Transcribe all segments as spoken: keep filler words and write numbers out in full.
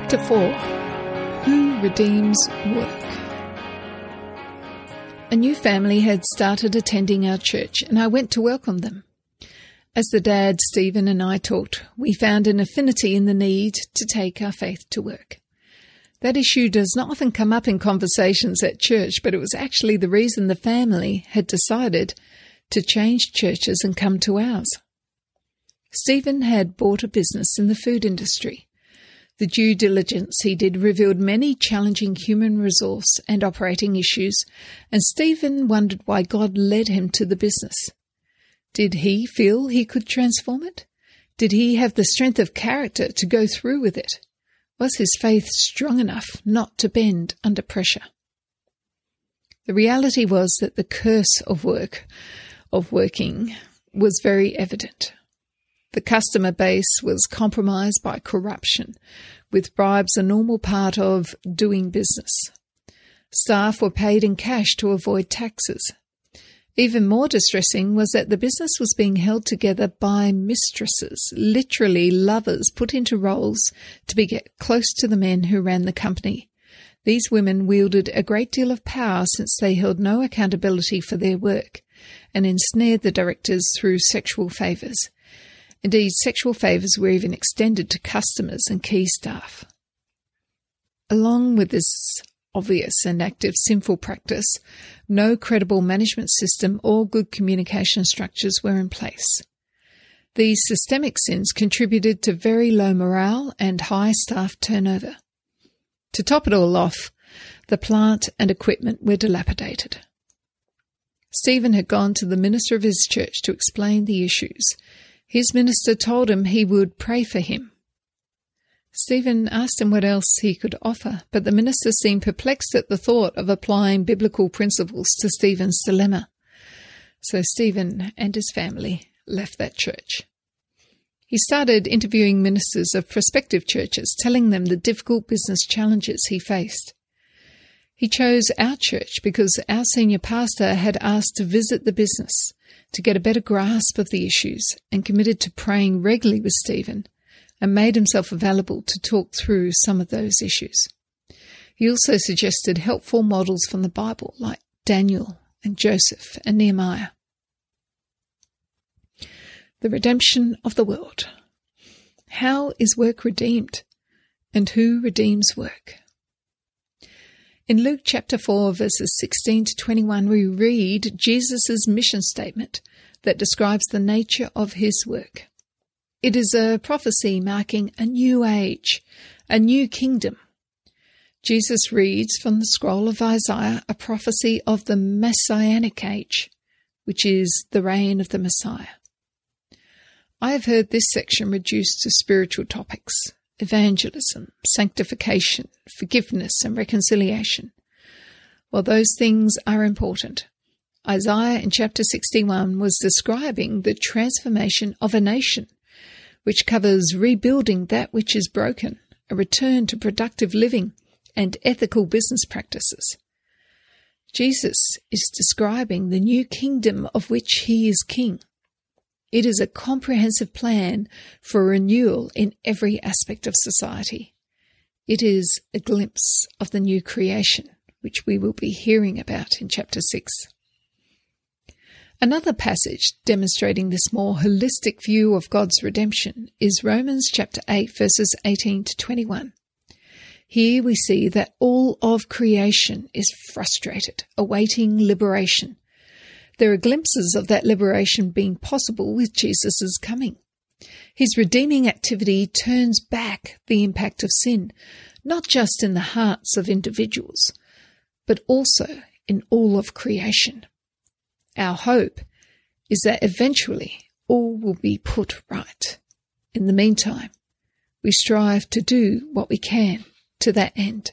Chapter four. Who Redeems Work. A new family had started attending our church, and I went to welcome them. As the dad, Stephen, and I talked, we found an affinity in the need to take our faith to work. That issue does not often come up in conversations at church, but it was actually the reason the family had decided to change churches and come to ours. Stephen had bought a business in the food industry. The due diligence he did revealed many challenging human resource and operating issues, and Stephen wondered why God led him to the business. Did he feel he could transform it? Did he have the strength of character to go through with it? Was his faith strong enough not to bend under pressure? The reality was that the curse of work, of working, was very evident. The customer base was compromised by corruption, with bribes a normal part of doing business. Staff were paid in cash to avoid taxes. Even more distressing was that the business was being held together by mistresses, literally lovers put into roles to be get close to the men who ran the company. These women wielded a great deal of power since they held no accountability for their work and ensnared the directors through sexual favours. Indeed, sexual favours were even extended to customers and key staff. Along with this obvious and active sinful practice, no credible management system or good communication structures were in place. These systemic sins contributed to very low morale and high staff turnover. To top it all off, the plant and equipment were dilapidated. Stephen had gone to the minister of his church to explain the issues. His minister told him he would pray for him. Stephen asked him what else he could offer, but the minister seemed perplexed at the thought of applying biblical principles to Stephen's dilemma. So Stephen and his family left that church. He started interviewing ministers of prospective churches, telling them the difficult business challenges he faced. He chose our church because our senior pastor had asked to visit the business to get a better grasp of the issues and committed to praying regularly with Stephen and made himself available to talk through some of those issues. He also suggested helpful models from the Bible like Daniel and Joseph and Nehemiah. The redemption of the world. How is work redeemed? And who redeems work? In Luke chapter four, verses sixteen to twenty-one, we read Jesus' mission statement that describes the nature of his work. It is a prophecy marking a new age, a new kingdom. Jesus reads from the scroll of Isaiah a prophecy of the Messianic age, which is the reign of the Messiah. I have heard this section reduced to spiritual topics: evangelism, sanctification, forgiveness, and reconciliation. While those things are important, Isaiah in chapter sixty-one was describing the transformation of a nation, which covers rebuilding that which is broken, a return to productive living, and ethical business practices. Jesus is describing the new kingdom of which he is king. It is a comprehensive plan for renewal in every aspect of society. It is a glimpse of the new creation, which we will be hearing about in chapter six. Another passage demonstrating this more holistic view of God's redemption is Romans chapter eight, verses eighteen to twenty-one. Here we see that all of creation is frustrated, awaiting liberation. There are glimpses of that liberation being possible with Jesus' coming. His redeeming activity turns back the impact of sin, not just in the hearts of individuals, but also in all of creation. Our hope is that eventually all will be put right. In the meantime, we strive to do what we can to that end.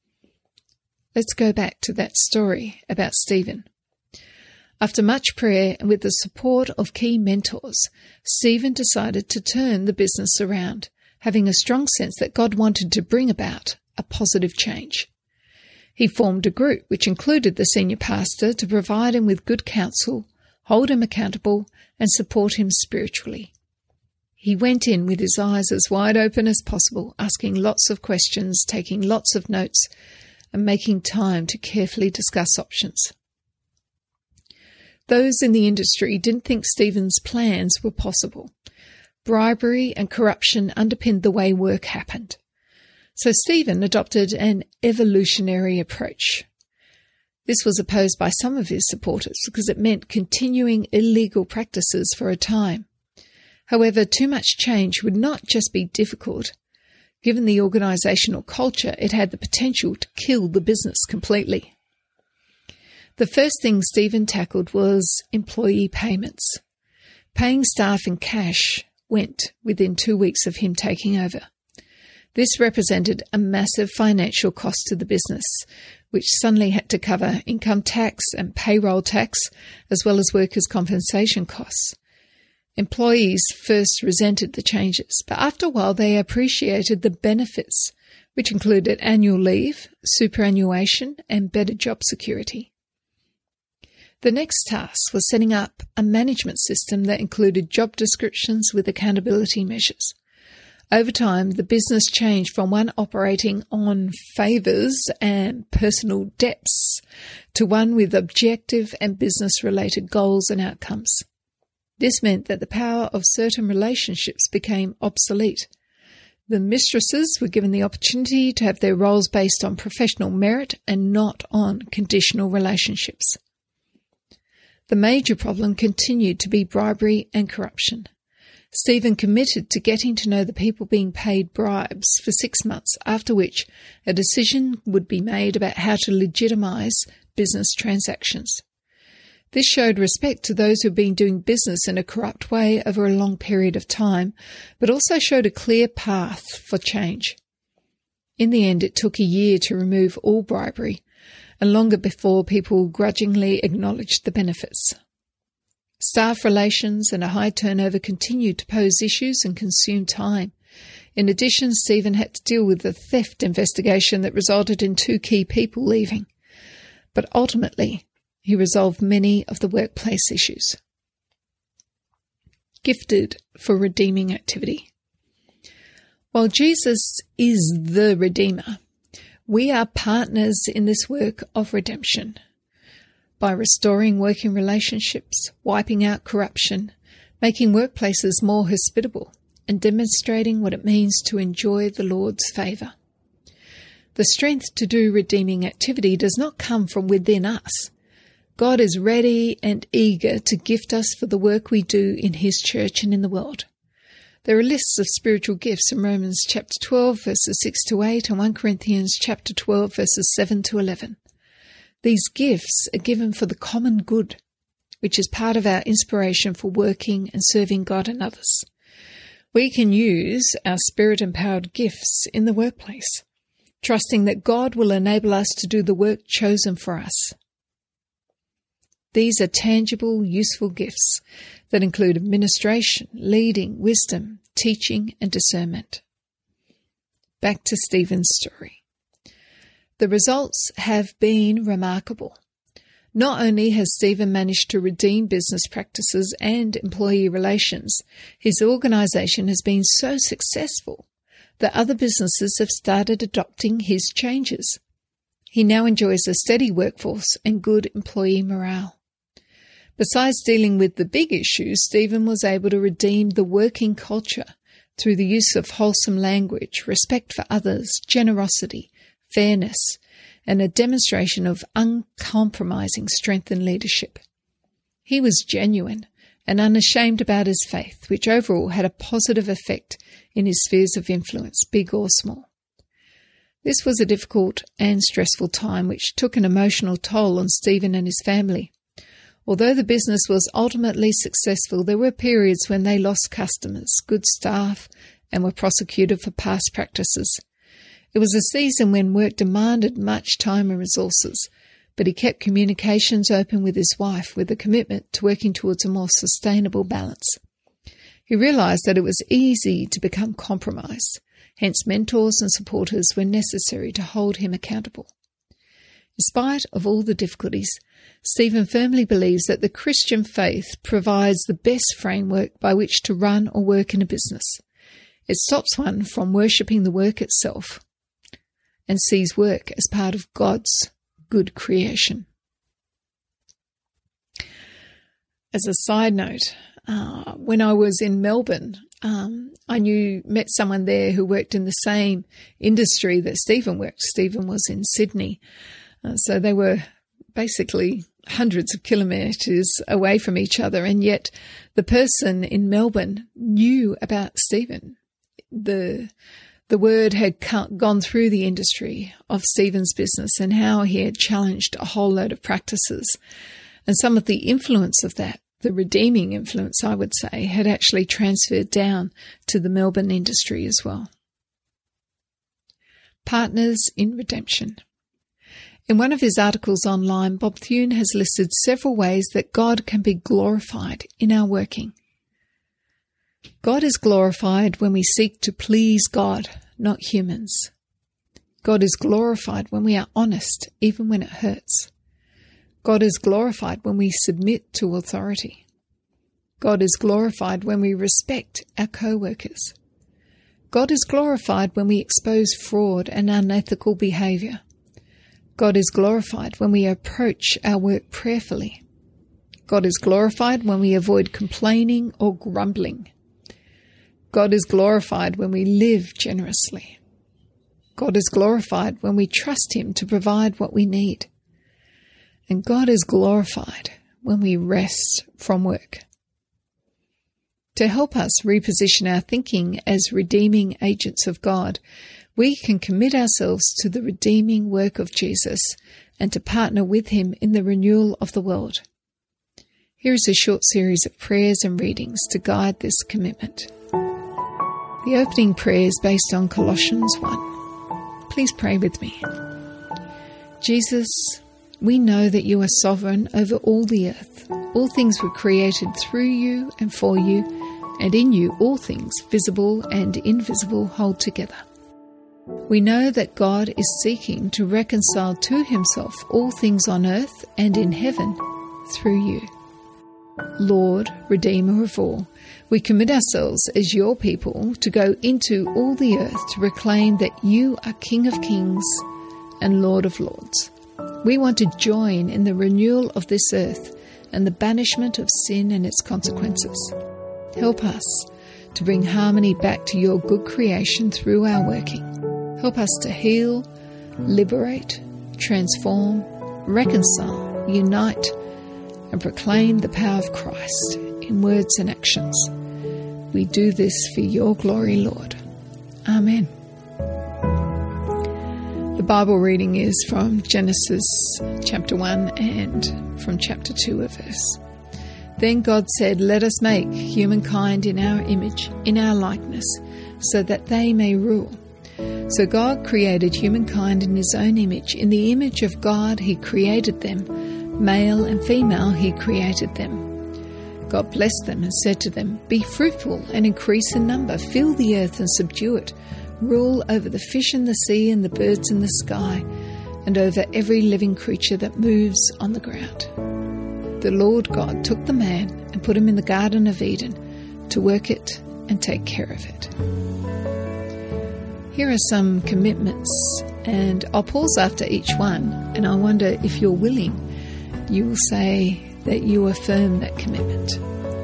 Let's go back to that story about Stephen. After much prayer and with the support of key mentors, Stephen decided to turn the business around, having a strong sense that God wanted to bring about a positive change. He formed a group which included the senior pastor to provide him with good counsel, hold him accountable, and support him spiritually. He went in with his eyes as wide open as possible, asking lots of questions, taking lots of notes, and making time to carefully discuss options. Those in the industry didn't think Stephen's plans were possible. Bribery and corruption underpinned the way work happened. So Stephen adopted an evolutionary approach. This was opposed by some of his supporters because it meant continuing illegal practices for a time. However, too much change would not just be difficult. Given the organisational culture, it had the potential to kill the business completely. The first thing Stephen tackled was employee payments. Paying staff in cash went within two weeks of him taking over. This represented a massive financial cost to the business, which suddenly had to cover income tax and payroll tax, as well as workers' compensation costs. Employees first resented the changes, but after a while they appreciated the benefits, which included annual leave, superannuation, and better job security. The next task was setting up a management system that included job descriptions with accountability measures. Over time, the business changed from one operating on favours and personal debts to one with objective and business-related goals and outcomes. This meant that the power of certain relationships became obsolete. The mistresses were given the opportunity to have their roles based on professional merit and not on conditional relationships. The major problem continued to be bribery and corruption. Stephen committed to getting to know the people being paid bribes for six months, after which a decision would be made about how to legitimise business transactions. This showed respect to those who had been doing business in a corrupt way over a long period of time, but also showed a clear path for change. In the end, it took a year to remove all bribery, and longer before people grudgingly acknowledged the benefits. Staff relations and a high turnover continued to pose issues and consume time. In addition, Stephen had to deal with the theft investigation that resulted in two key people leaving. But ultimately, he resolved many of the workplace issues. Gifted for redeeming activity. While Jesus is the Redeemer, we are partners in this work of redemption. By restoring working relationships, wiping out corruption, making workplaces more hospitable, and demonstrating what it means to enjoy the Lord's favour. The strength to do redeeming activity does not come from within us. God is ready and eager to gift us for the work we do in His church and in the world. There are lists of spiritual gifts in Romans chapter twelve, verses six to eight, and First Corinthians chapter twelve, verses seven to eleven. These gifts are given for the common good, which is part of our inspiration for working and serving God and others. We can use our spirit-empowered gifts in the workplace, trusting that God will enable us to do the work chosen for us. These are tangible, useful gifts that include administration, leading, wisdom, teaching, and discernment. Back to Stephen's story. The results have been remarkable. Not only has Stephen managed to redeem business practices and employee relations, his organisation has been so successful that other businesses have started adopting his changes. He now enjoys a steady workforce and good employee morale. Besides dealing with the big issues, Stephen was able to redeem the working culture through the use of wholesome language, respect for others, generosity, fairness, and a demonstration of uncompromising strength and leadership. He was genuine and unashamed about his faith, which overall had a positive effect in his spheres of influence, big or small. This was a difficult and stressful time which took an emotional toll on Stephen and his family. Although the business was ultimately successful, there were periods when they lost customers, good staff, and were prosecuted for past practices. It was a season when work demanded much time and resources, but he kept communications open with his wife with a commitment to working towards a more sustainable balance. He realised that it was easy to become compromised, hence mentors and supporters were necessary to hold him accountable. In spite of all the difficulties, Stephen firmly believes that the Christian faith provides the best framework by which to run or work in a business. It stops one from worshipping the work itself and sees work as part of God's good creation. As a side note, uh, when I was in Melbourne, um, I knew, met someone there who worked in the same industry that Stephen worked. Stephen was in Sydney. Uh, so they were basically hundreds of kilometres away from each other, and yet the person in Melbourne knew about Stephen. The the word had gone through the industry of Stephen's business and how he had challenged a whole load of practices. And some of the influence of that, the redeeming influence, I would say, had actually transferred down to the Melbourne industry as well. Partners in Redemption. In one of his articles online, Bob Thune has listed several ways that God can be glorified in our working. God is glorified when we seek to please God, not humans. God is glorified when we are honest, even when it hurts. God is glorified when we submit to authority. God is glorified when we respect our co-workers. God is glorified when we expose fraud and unethical behaviour. God is glorified when we approach our work prayerfully. God is glorified when we avoid complaining or grumbling. God is glorified when we live generously. God is glorified when we trust Him to provide what we need. And God is glorified when we rest from work. To help us reposition our thinking as redeeming agents of God, we can commit ourselves to the redeeming work of Jesus and to partner with Him in the renewal of the world. Here is a short series of prayers and readings to guide this commitment. The opening prayer is based on Colossians one. Please pray with me. Jesus, we know that you are sovereign over all the earth. All things were created through you and for you, and in you all things, visible and invisible, hold together. We know that God is seeking to reconcile to Himself all things on earth and in heaven through you. Lord, Redeemer of all, we commit ourselves as your people to go into all the earth to proclaim that you are King of kings and Lord of lords. We want to join in the renewal of this earth and the banishment of sin and its consequences. Help us to bring harmony back to your good creation through our working. Help us to heal, liberate, transform, reconcile, unite, and proclaim the power of Christ in words and actions. We do this for your glory, Lord. Amen. The Bible reading is from Genesis chapter one and from chapter two, a verse. Then God said, "Let us make humankind in our image, in our likeness, so that they may rule." So God created humankind in His own image. In the image of God He created them. Male and female He created them. God blessed them and said to them, "Be fruitful and increase in number. Fill the earth and subdue it. Rule over the fish in the sea and the birds in the sky, and over every living creature that moves on the ground." The Lord God took the man and put him in the Garden of Eden to work it and take care of it. Here are some commitments, and I'll pause after each one, and I wonder if you're willing, you will say that you affirm that commitment.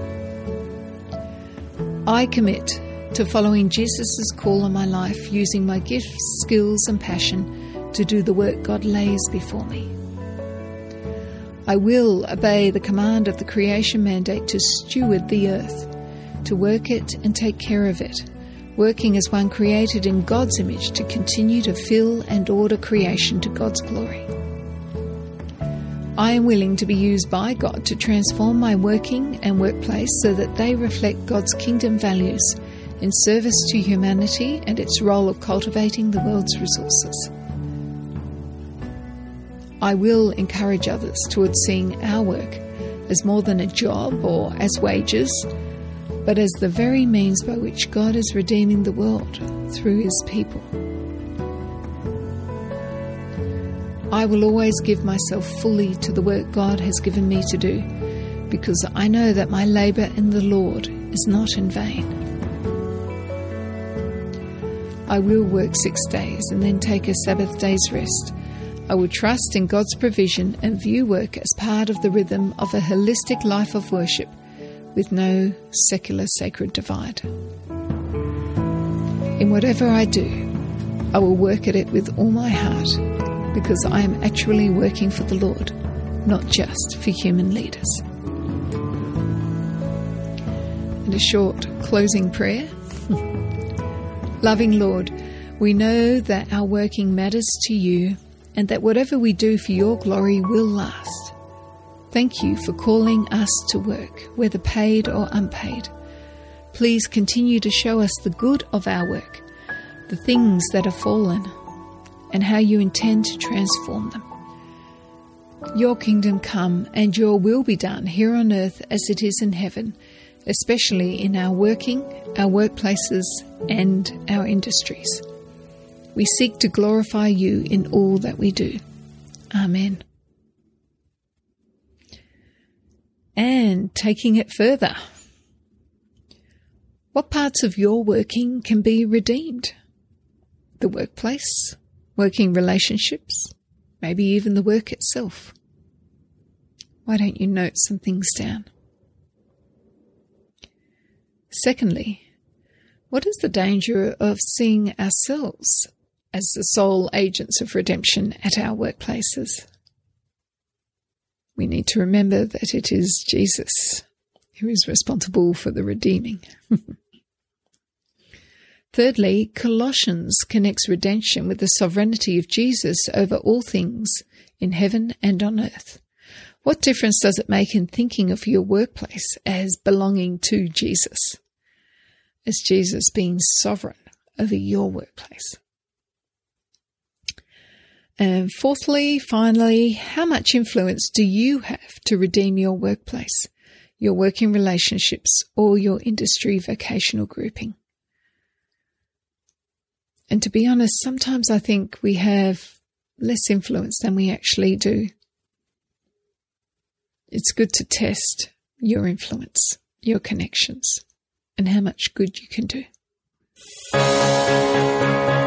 I commit to following Jesus' call on my life, using my gifts, skills and passion to do the work God lays before me. I will obey the command of the creation mandate to steward the earth, to work it and take care of it, working as one created in God's image to continue to fill and order creation to God's glory. I am willing to be used by God to transform my working and workplace so that they reflect God's kingdom values in service to humanity and its role of cultivating the world's resources. I will encourage others towards seeing our work as more than a job or as wages, but as the very means by which God is redeeming the world through His people. I will always give myself fully to the work God has given me to do, because I know that my labour in the Lord is not in vain. I will work six days and then take a Sabbath day's rest. I will trust in God's provision and view work as part of the rhythm of a holistic life of worship with no secular sacred divide. In whatever I do, I will work at it with all my heart, because I am actually working for the Lord, not just for human leaders. And a short closing prayer. Loving Lord, we know that our working matters to you and that whatever we do for your glory will last. Thank you for calling us to work, whether paid or unpaid. Please continue to show us the good of our work, the things that are fallen, and how you intend to transform them. Your kingdom come and your will be done here on earth as it is in heaven, especially in our working, our workplaces, and our industries. We seek to glorify you in all that we do. Amen. And taking it further, what parts of your working can be redeemed? The workplace, working relationships, maybe even the work itself. Why don't you note some things down? Secondly, what is the danger of seeing ourselves as the sole agents of redemption at our workplaces? We need to remember that it is Jesus who is responsible for the redeeming. Thirdly, Colossians connects redemption with the sovereignty of Jesus over all things in heaven and on earth. What difference does it make in thinking of your workplace as belonging to Jesus, as Jesus being sovereign over your workplace? And fourthly, finally, how much influence do you have to redeem your workplace, your working relationships, or your industry vocational grouping? And to be honest, sometimes I think we have less influence than we actually do. It's good to test your influence, your connections, and how much good you can do.